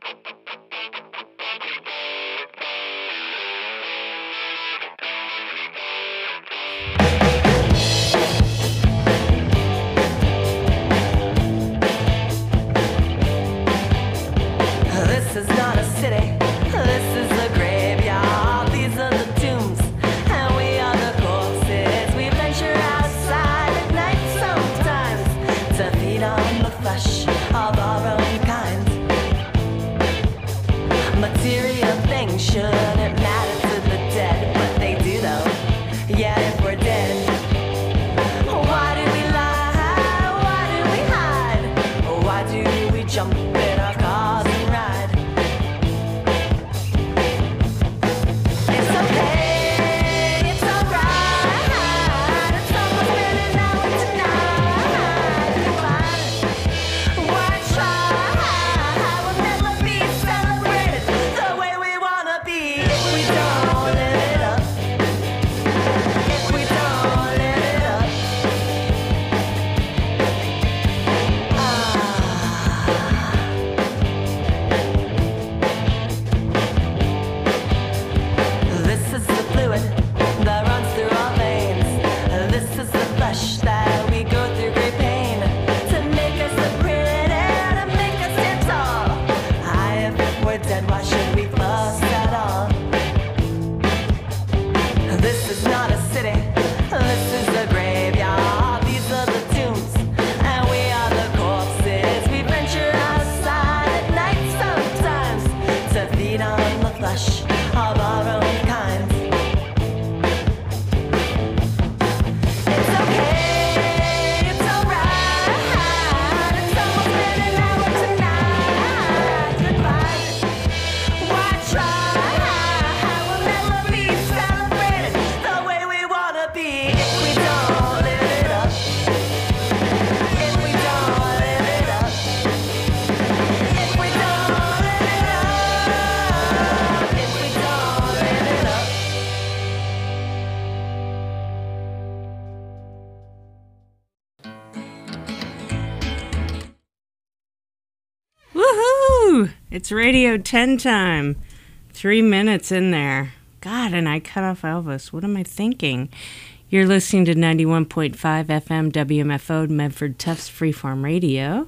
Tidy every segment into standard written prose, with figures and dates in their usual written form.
It's Radio 10 time. 3 minutes in there. God, and I cut off Elvis. What am I thinking? You're listening to 91.5 FM WMFO, Medford Tufts Freeform Radio.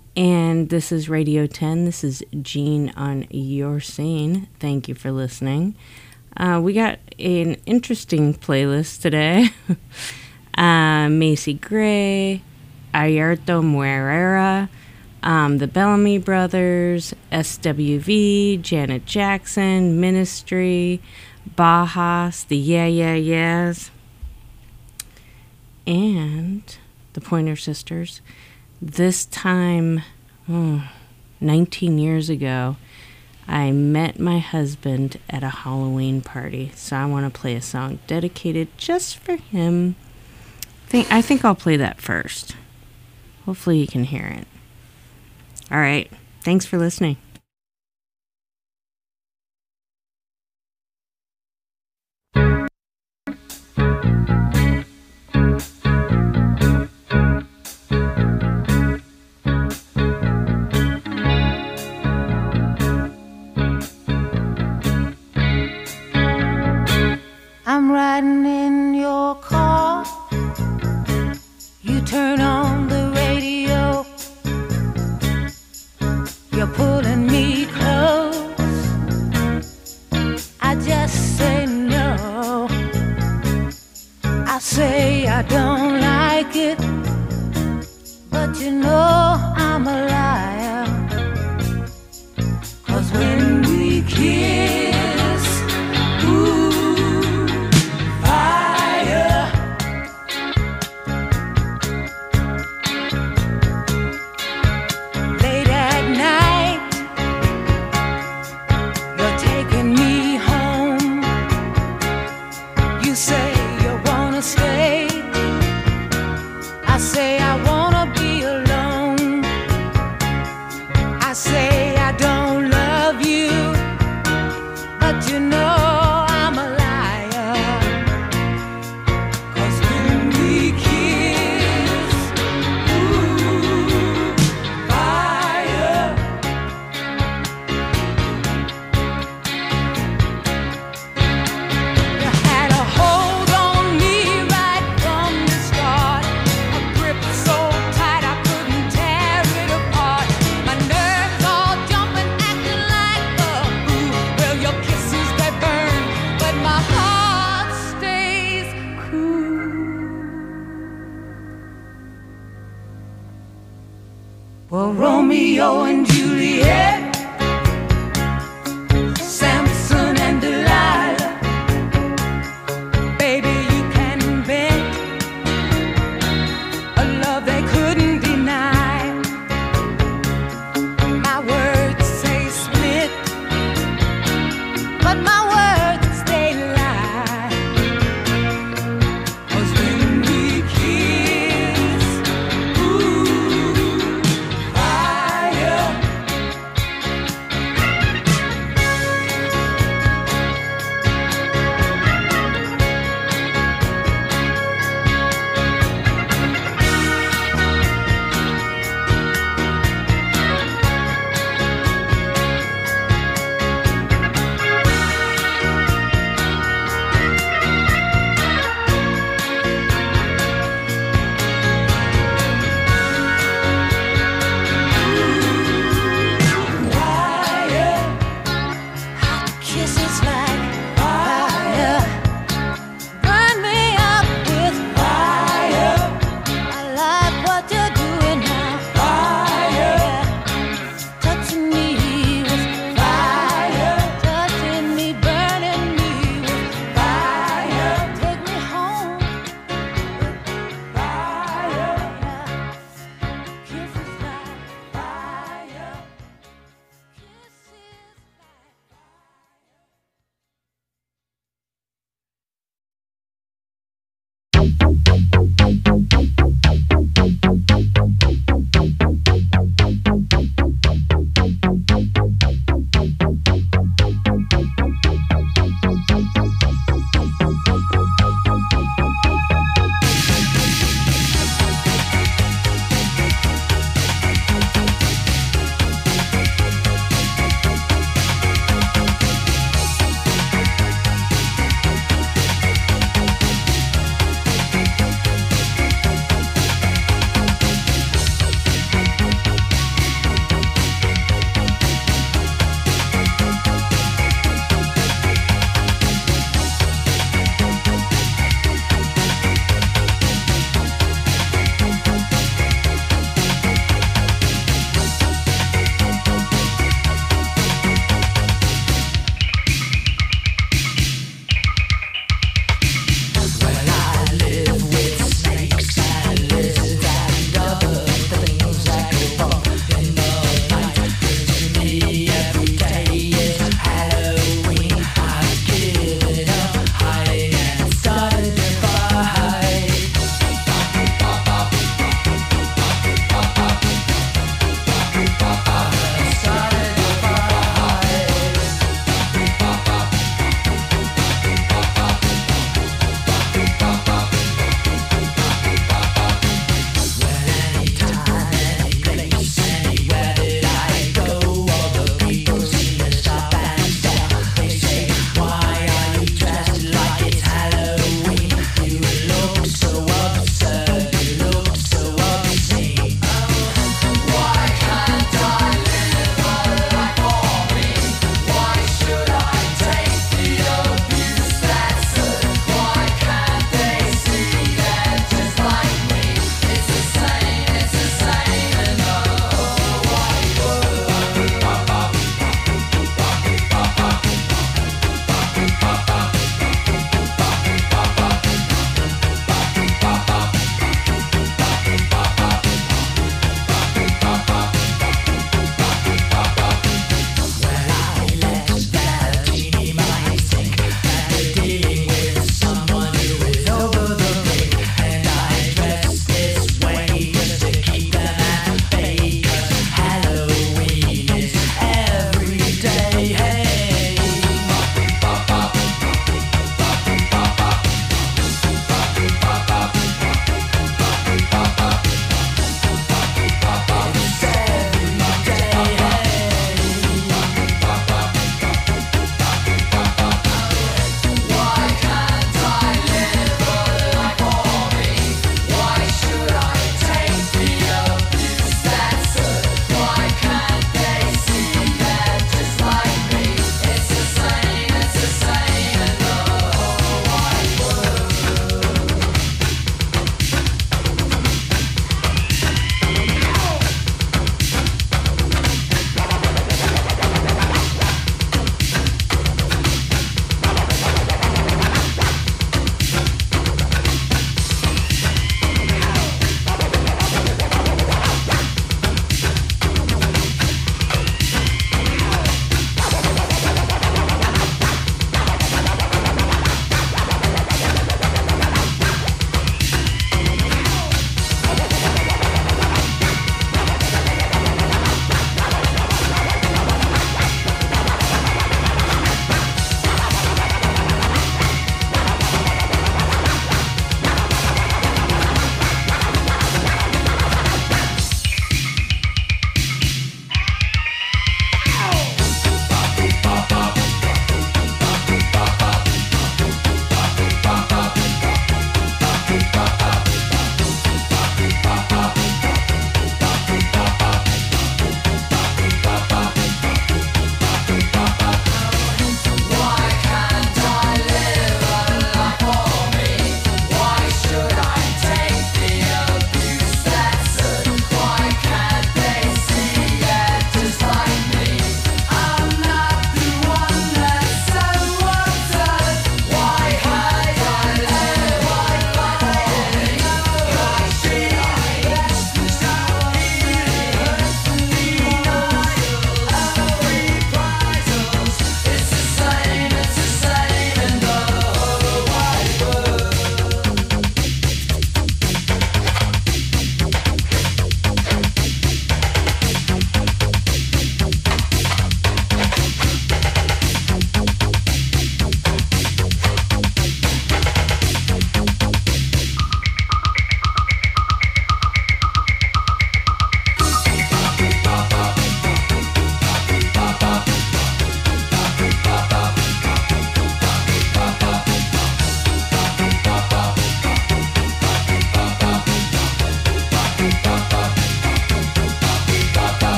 And this is Radio 10. This is Jean on your scene. Thank you for listening. We got an interesting playlist today. Macy Gray, Ayerto Muerera, the Bellamy Brothers, SWV, Janet Jackson, Ministry, Bajas, the Yeah Yeah Yeahs, and the Pointer Sisters. This time, 19 years ago, I met my husband at a Halloween party, so I want to play a song dedicated just for him. I think I'll play that first. Hopefully you can hear it. All right. Thanks for listening. I'm riding in your car. You turn on the radio. You're pulling me close. I just say no. I say I don't like it, but you know I'm a liar. 'Cause when we kiss, ooh, fire. Late at night, you're taking me home. You say you wanna stay. I say I wanna be alone. I say I don't love you, but you know I'm a liar. 'Cause when we kiss, ooh, fire. Well, Romeo and Juliet, Samson and Delilah, baby, you can bet a love they couldn't deny. My words say split, but my words stay lie. 'Cause when we kiss, ooh, fire,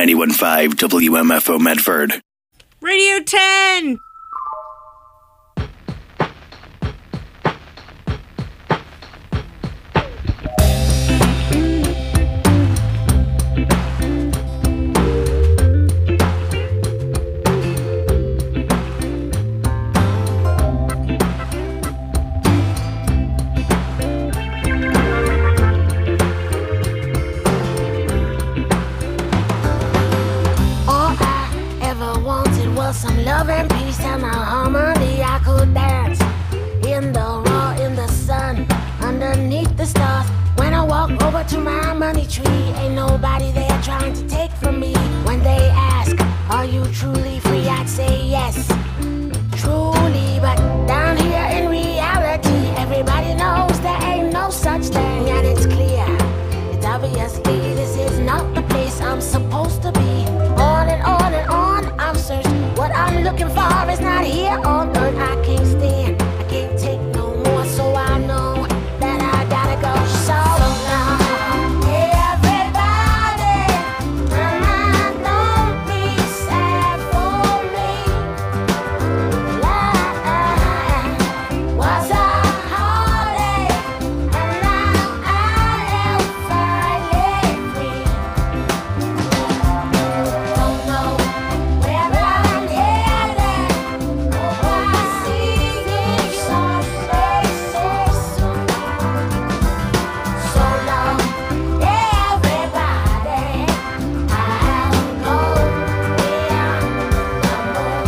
91.5 WMFO Medford. Radio 10! Some love and peace and a harmony. I could dance in the raw, in the sun, underneath the stars. When I walk over to my money tree, ain't nobody there trying to take from me. When they ask, are you truly free? I'd say yes, truly. But down here in reality, everybody knows there ain't no such thing. And it's clear, it's obviously this is not the place I'm supposed to be. On and on and on, I've searched. What I'm looking for is not here on earth. I can't stand, I can't take no more. So I know that I gotta go. So long, everybody, and don't be sad for me. Life was a heartache, and now I am finally free. Don't know where I'm headed. Oh, I see these faces soon. So long, everybody. I'll go beyond the moon.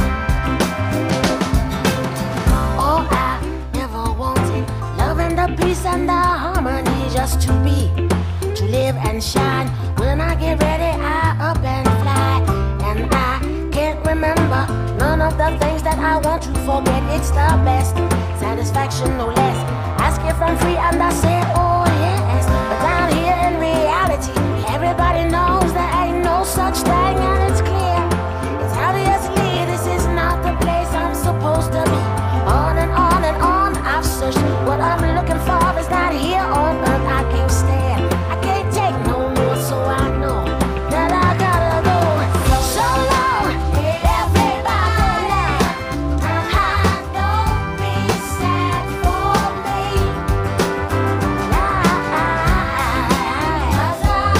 All I ever wanted, love and the peace and the harmony, just to be, to live and shine. When I get ready, I up and fly. And I can't remember none of the things that I want to forget. It's the best satisfaction, no less. Ask if I'm free and I say, oh yes. But down here in reality, everybody knows there ain't no such thing. And it's clear, it's obviously this is not the place I'm supposed to be. On and on and on, I've searched. What I'm looking for is not here on earth. I can't stand, I can't take no more. So I know that I gotta go. So long, everybody. Don't be sad for me. Life was a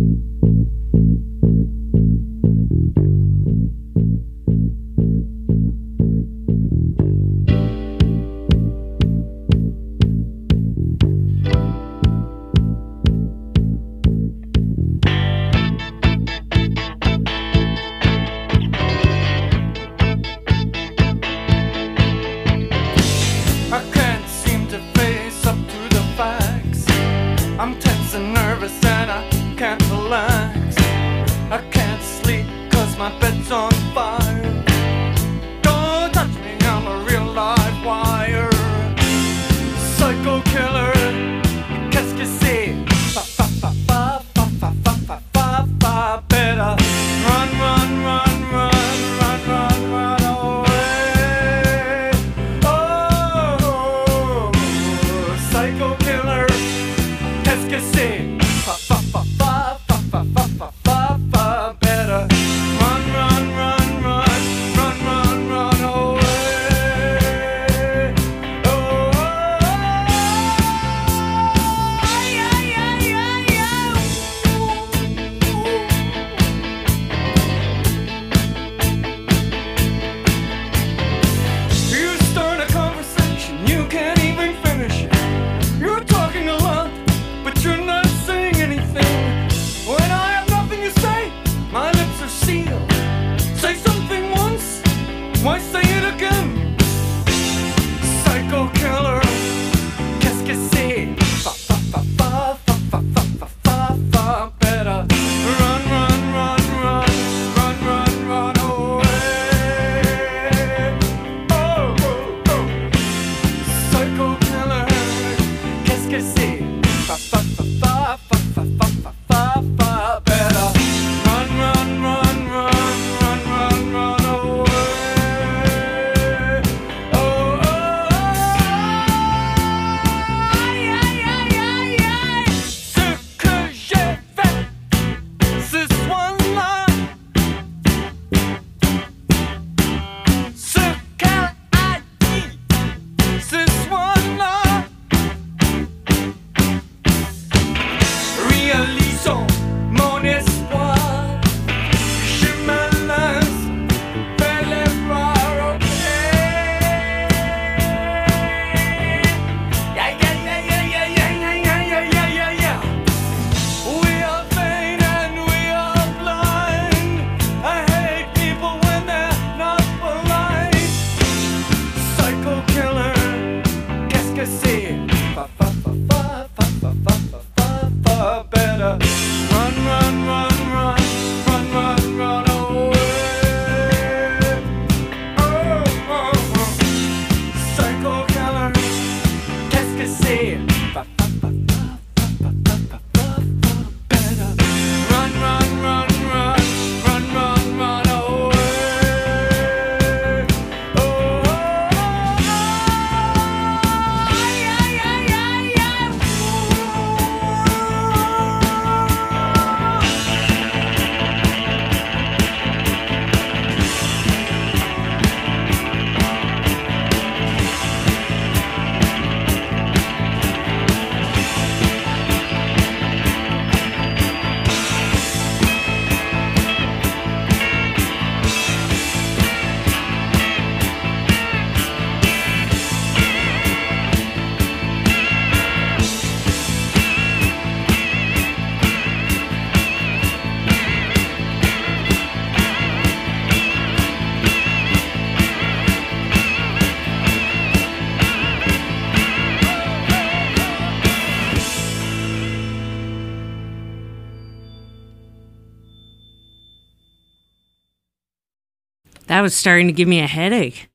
That was starting to give me a headache.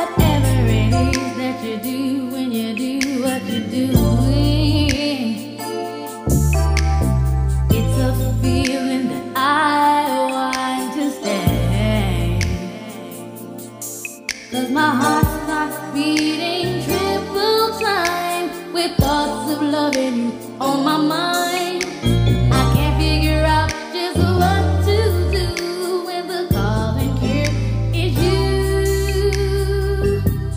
Whatever it is that you do when you do what you're doing, 'cause my heart starts beating triple time with thoughts of loving you on my mind. I can't figure out just what to do when the calling here is you.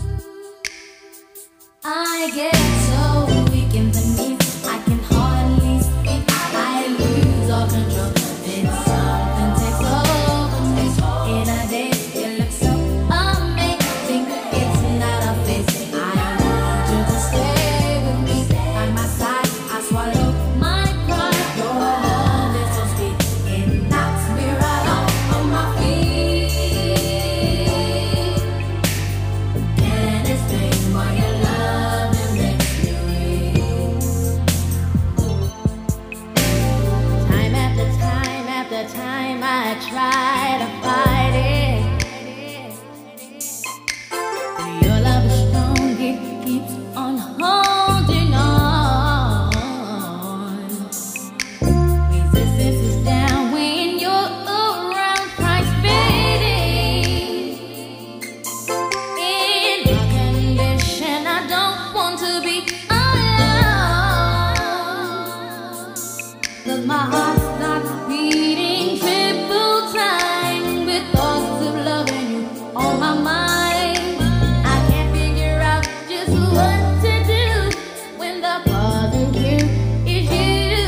I get so weak in the knees, I can hardly speak. I lose all control. Then something takes over me. In a day, you look so amazing. It's not a face. I want you to stay with me. By my side, I swallow my pride. Your love is so sweet. It knocks me right off of my feet. Can't explain why your love it makes me weak. Time after time after time, I try to fight it. Your love is strong, it keeps on holding on. Resistance is down when you're around, price fading. In my condition, I don't want to be alone. 'Cause my heart starts beating triple time with thoughts of loving you on my mind. I can't figure out just what to do when the father here is you.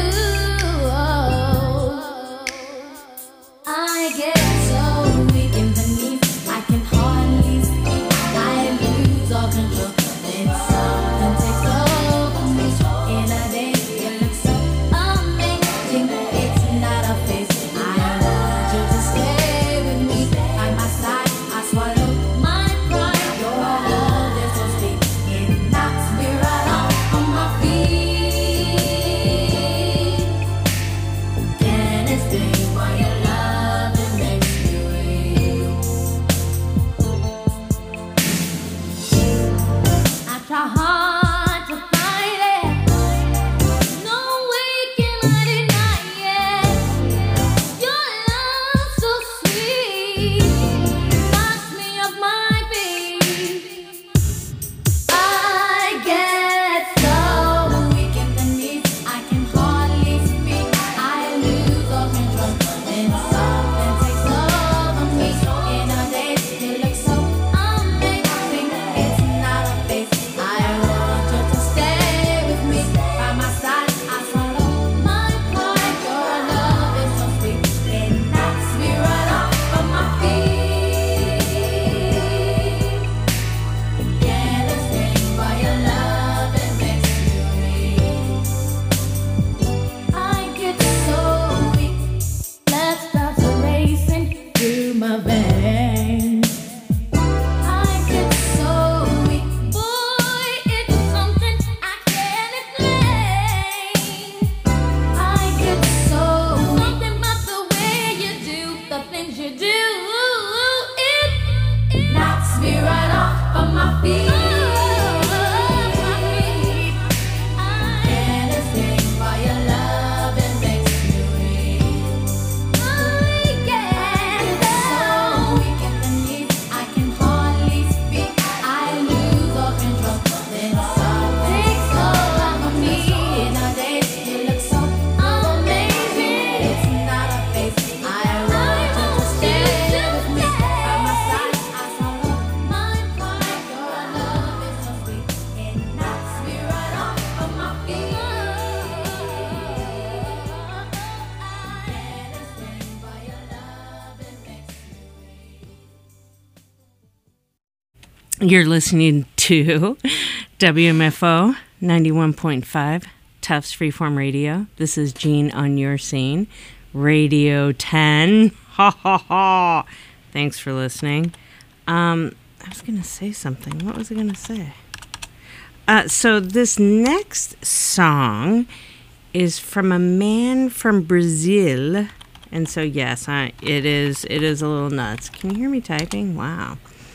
I get so weak in the knees, I can hardly speak. I lose all control. Then something takes over me. In a day, you look so amazing. It's not a face. I want you to stay with me. By my side, I swallow my pride. Your love is so sweet. It knocks me right off of my feet. Can't explain why your love it makes me weak. I try hard to fight it. No way can I deny it. Your love so sweet knocks me off my feet. I get so weak in the knees, I can hardly speak. I lose all control. Then something takes over me. In a day, you look so amazing. It's not a face. I want you to stay with me. By my side, I swallow my pride. Your love is so sweet. It knocks me right off of my feet. Can't explain why your love it makes me weak. I get so weak, blood starts racing through my veins. I get so weak, boy, it's something I can't explain. I get so something about the way you do the things you do. It knocks me right off of my feet. Can't explain why your love it makes me weak. I get so weak in the knees, I can hardly speak. I lose all control. Then something takes over me. In a day, you look so amazing. It's not a face. I want you to stay with me. By my side, I swallow my pride. Your love is so sweet. It knocks me right off of my feet. Can't explain why your love it makes me weak. You're listening to WMFO 91.5 Tufts Freeform Radio. This is Jean on your scene, Radio 10. Ha ha ha. Thanks for listening. I was going to say something. What was I going to say? So this next song is from a man from Brazil. And so, yes, it is a little nuts. Can you hear me typing? Wow.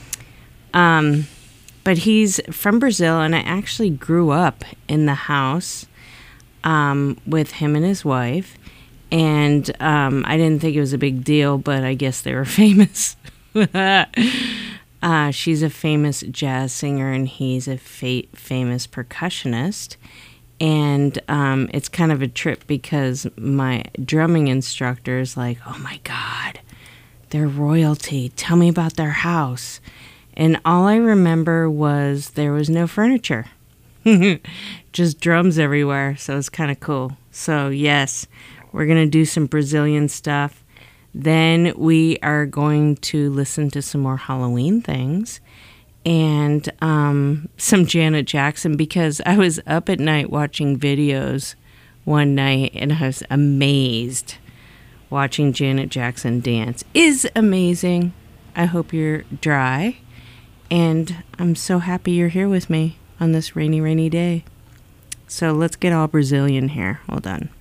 But he's from Brazil, and I actually grew up in the house with him and his wife. And I didn't think it was a big deal, but I guess they were famous. She's a famous jazz singer, and he's a famous percussionist. And it's kind of a trip because my drumming instructor is like, oh my God, they're royalty. Tell me about their house. And all I remember was there was no furniture. Just drums everywhere. So it's kind of cool. So yes, we're going to do some Brazilian stuff. Then we are going to listen to some more Halloween things. And some Janet Jackson, because I was up at night watching videos one night and I was amazed. Watching Janet Jackson dance is amazing. I hope you're dry, and I'm so happy you're here with me on this rainy, rainy day. So let's get all Brazilian here. Hold on.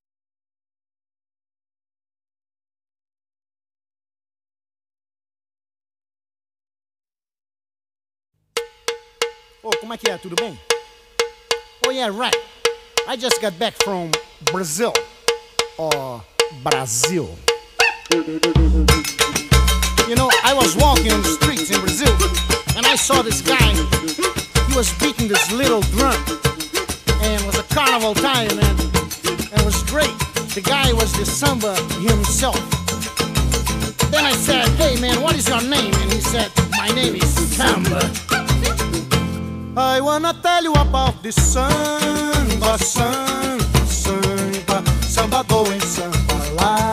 Oh, como é que é? Tudo bem? Oh, yeah, right. I just got back from Brazil. Or Brazil. You know, I was walking on the streets in Brazil, and I saw this guy. He was beating this little drum, and it was a carnival time, and it was great. The guy was the samba himself. Then I said, hey man, what is your name? And he said, my name is Samba. I wanna tell you about this samba, samba, samba, samba going samba lá.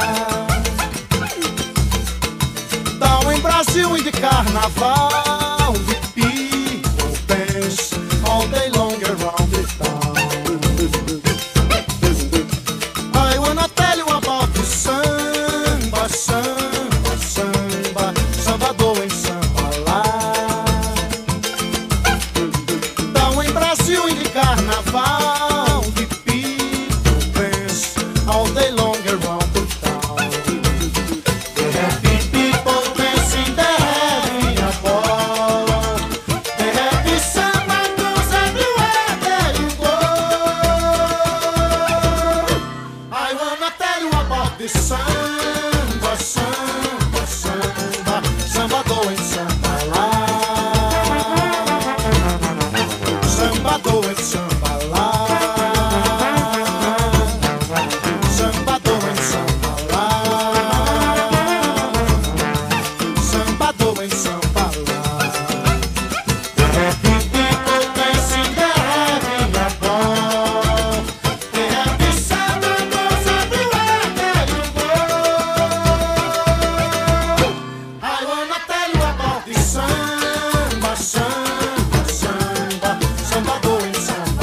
Down in Brazil in the carnaval, the people dance all day long around the town. I wanna tell you about this samba, samba, samba, samba going samba lá. Brasil in the carnaval, the people dance all day long around the town. The happy people dancing, they're having a ball. The happy samba goes everywhere there you go. I wanna tell you about this samba, samba, samba, samba going samba lá. Samba going samba lá. Samba going samba lá. Samba going samba lá. The happy people dancing, they're having a ball. The happy samba goes everywhere there you go. I wanna tell you about this samba, samba, samba. Samba going samba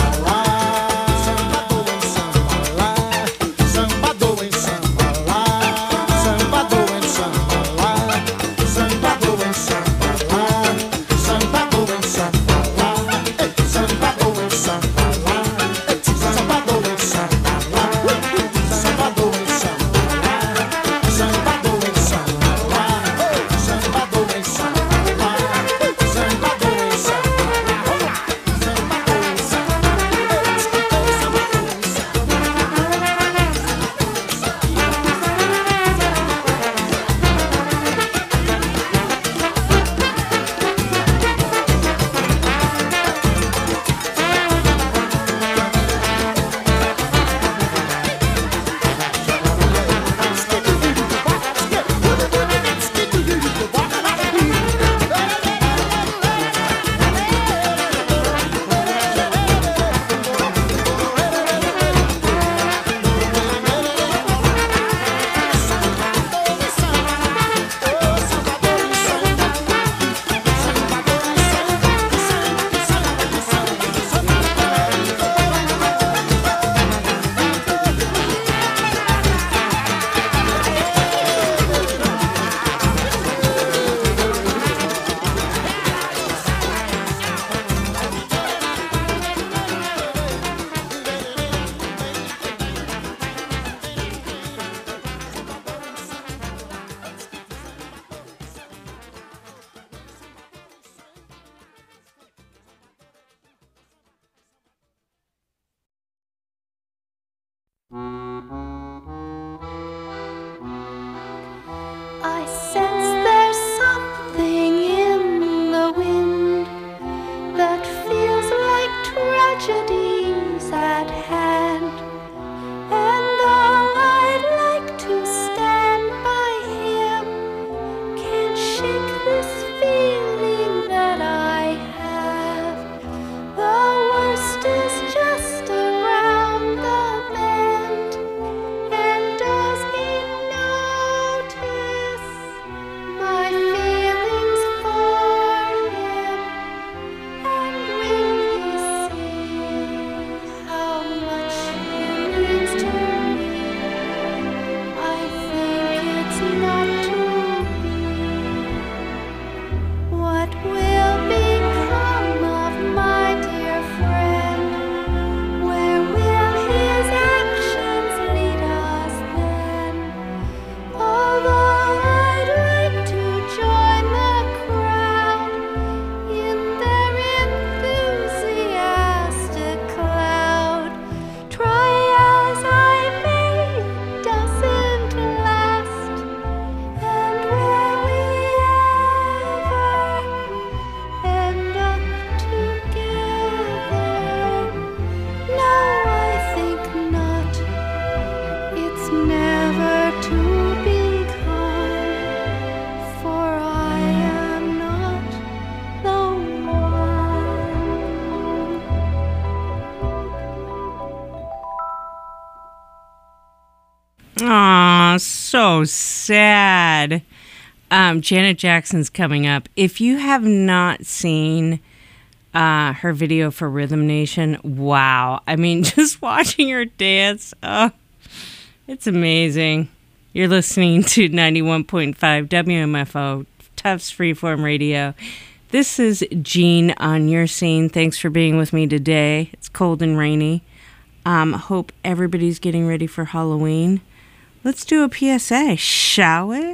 Aw, so sad. Janet Jackson's coming up. If you have not seen her video for Rhythm Nation, wow. I mean, just watching her dance, oh, it's amazing. You're listening to 91.5 WMFO, Tufts Freeform Radio. This is Jean on your scene. Thanks for being with me today. It's cold and rainy. Hope everybody's getting ready for Halloween. Let's do a PSA, shall we?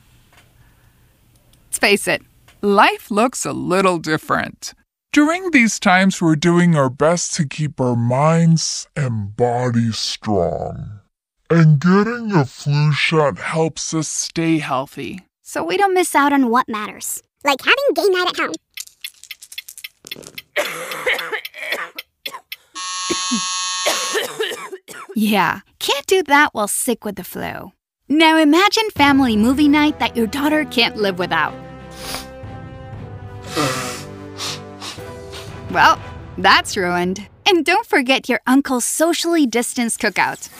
Let's face it, life looks a little different. During these times, we're doing our best to keep our minds and bodies strong. And getting a flu shot helps us stay healthy. So we don't miss out on what matters. Like having game night at home. Yeah, can't do that while sick with the flu. Now imagine family movie night that your daughter can't live without. Well, that's ruined. And don't forget your uncle's socially distanced cookout.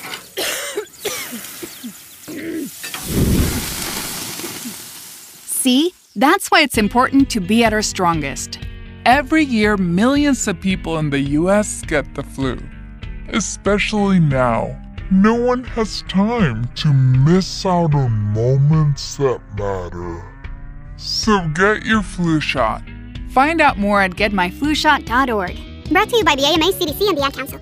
See? That's why it's important to be at our strongest. Every year, millions of people in the U.S. get the flu. Especially now. No one has time to miss out on moments that matter. So get your flu shot. Find out more at getmyflushot.org. Brought to you by the AMA, CDC, and the Ad Council.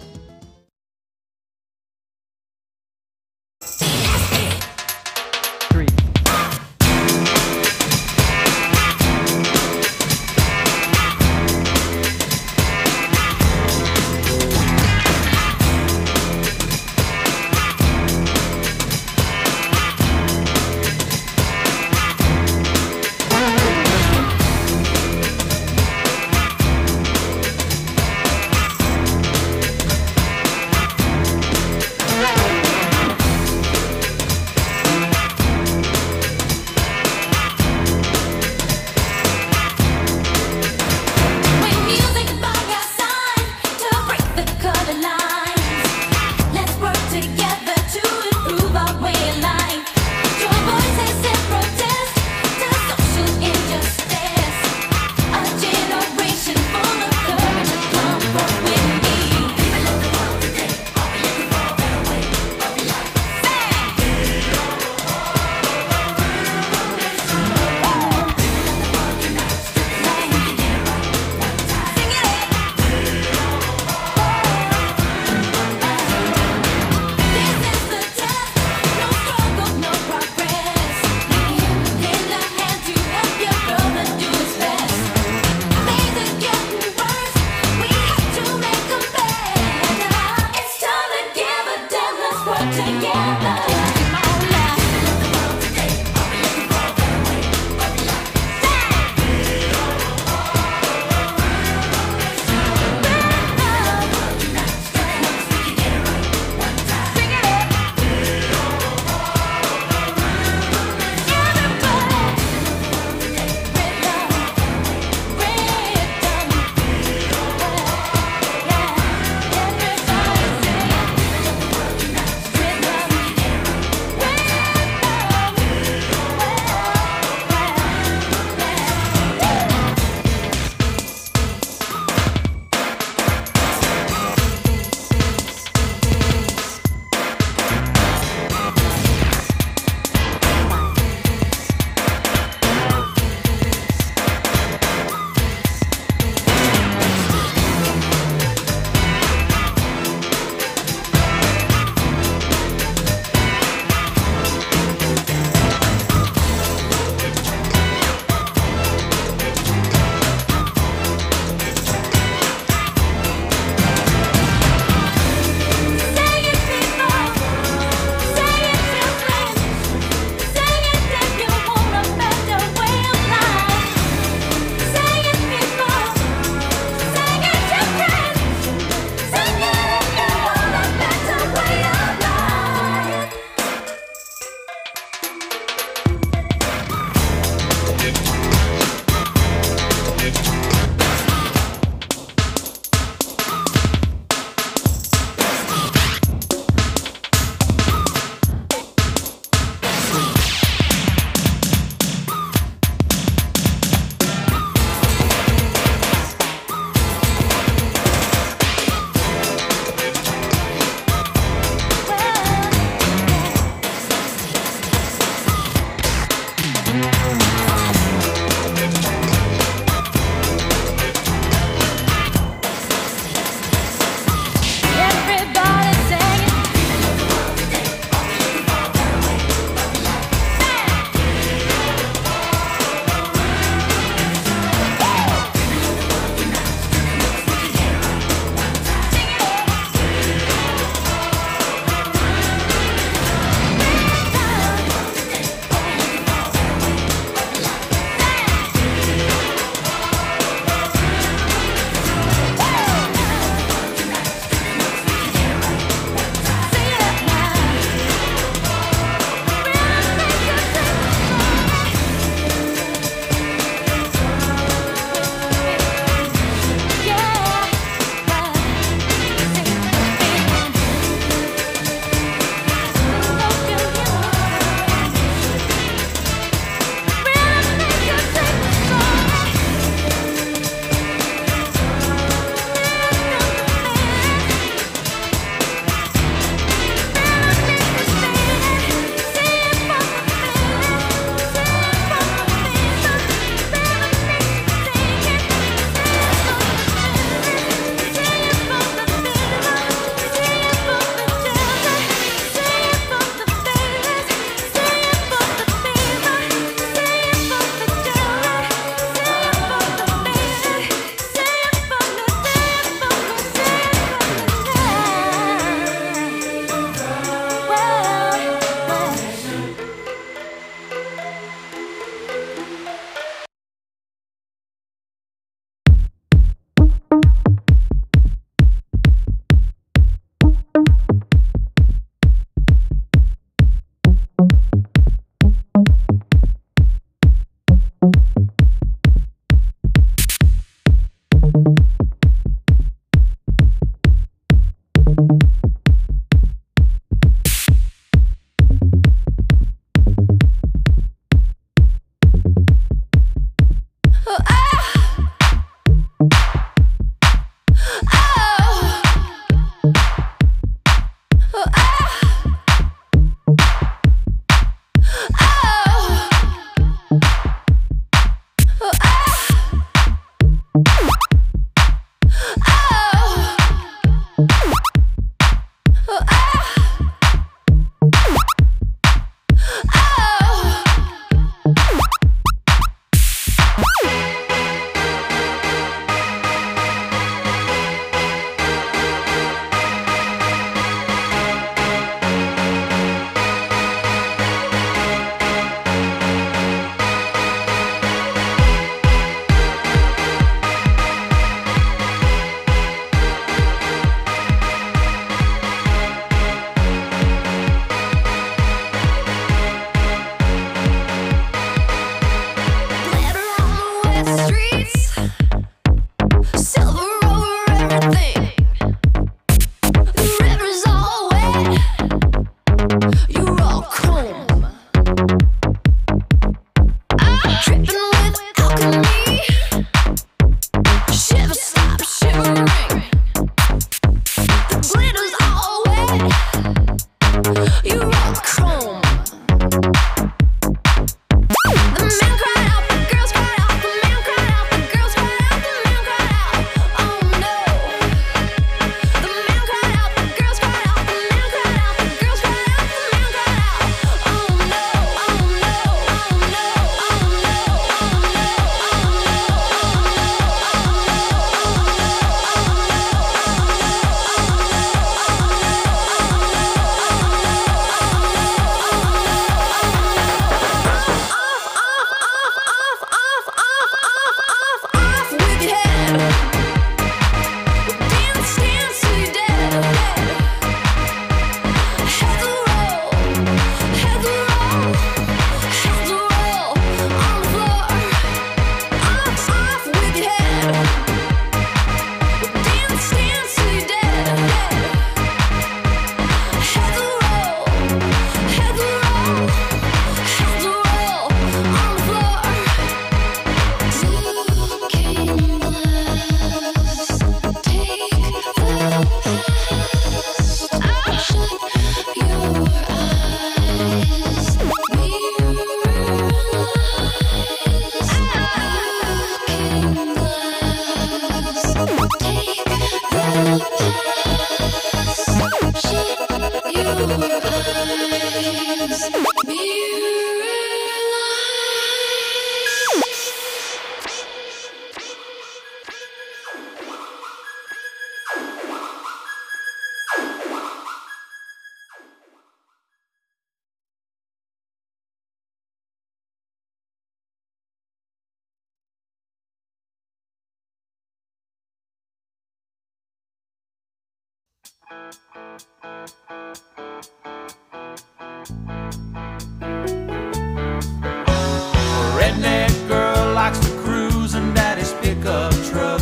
Redneck girl likes to cruise in daddy's pickup truck.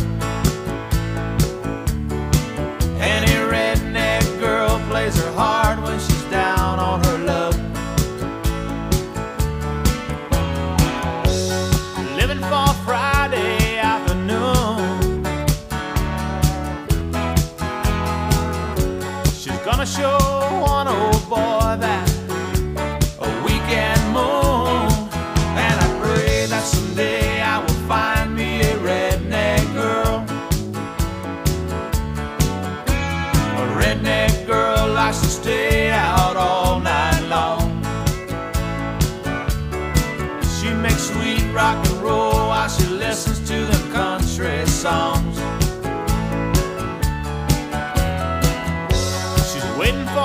Any redneck girl plays her hard when she's down on her luck. Living for Friday afternoon. She's gonna show one old boy that a weekend moon. And I pray that someday I will find me a redneck girl. A redneck girl likes to stay out all night long. She makes sweet rock and roll while she listens to them country songs. She's waiting for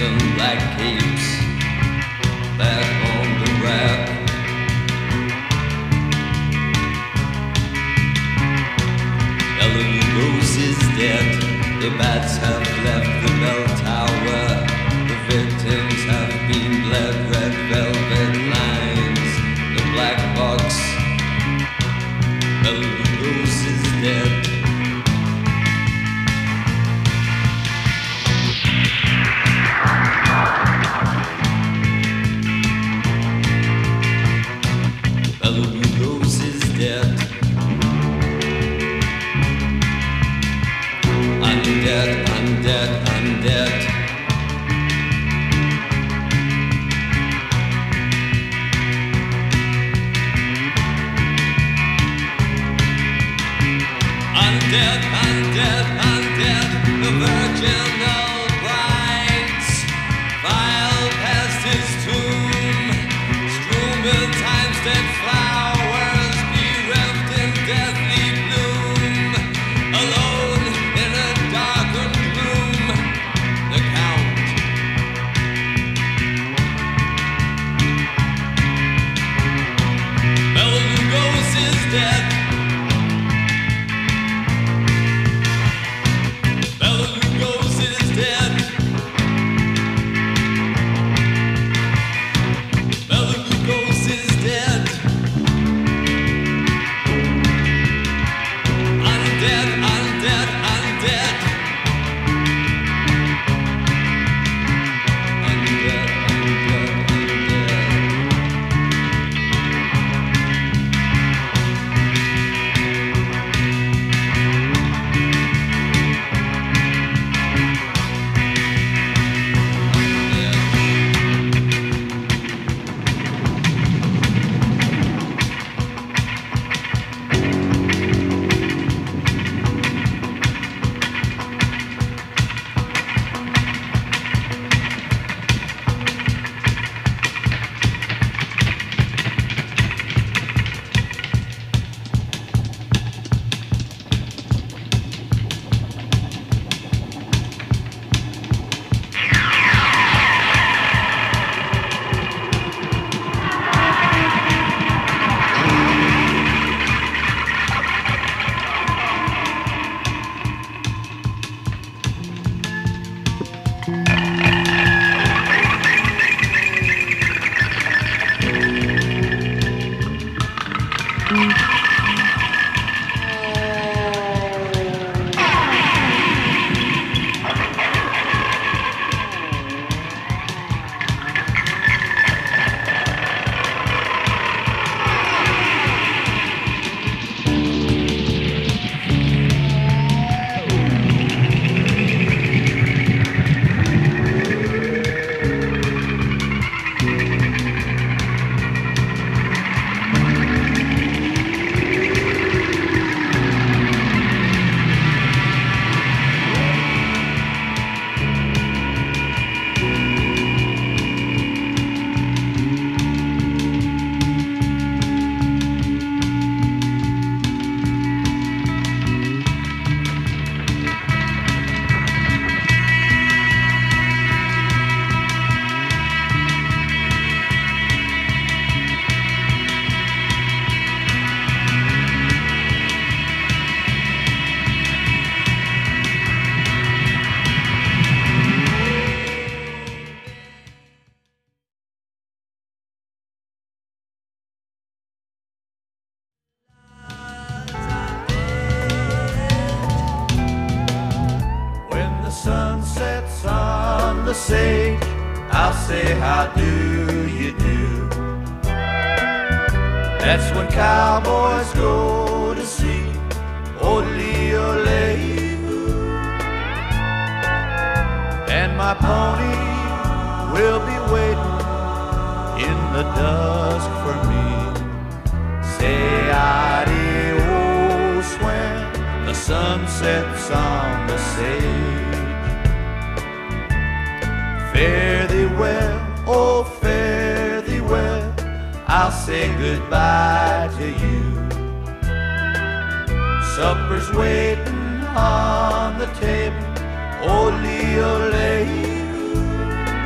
some black capes back on the rack. Ellen Rose is dead. The bats have left the bell tower. The victims have been bled. Red velvet lines, the black box. Ellen Rose is dead. Ellen Rose is dead. I'm dead, I'm dead, I'm dead. I'm dead, I'm dead, I'm dead. The virginal brides file past his tomb, strewn with time's dead flowers, bereft in deathly bloom. Alone in a darkened room, the Count. Bela Lugos is dead. Bela Lugos is dead. Bela Lugos is dead. I'm dead, I'm dead, I'm dead. I'm dead, I'm dead, I'm dead. When the sun sets on the sage, I'll say, how do you do? That's when cowboys go to see Ole Ole. And my pony will be waiting in the dusk for me. Say adios when the sun sets on the sage. Fare thee well, oh fare thee well, I'll say goodbye to you. Supper's waiting on the table, ole ole.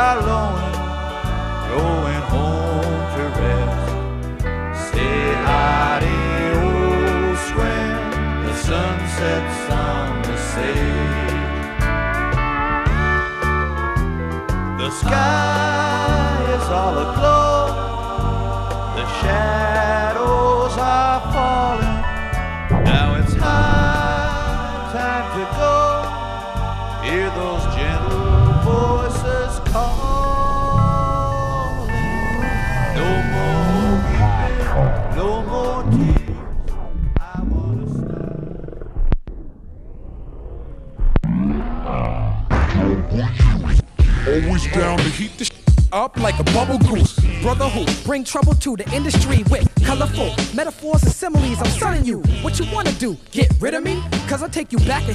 are lowing, going home to rest. Say adios when the sun sets on the sage. The sky is all aglow, the shadows are falling. Now it's high time to go. Hear those gentle voices calling. No more weeping, no more tears. I wanna stop. Always down to heat the up like a bubble goose. Brother who bring trouble to the industry with colorful metaphors and similes. I'm telling you what you wanna do. Get rid of me? Cause I'll take you back in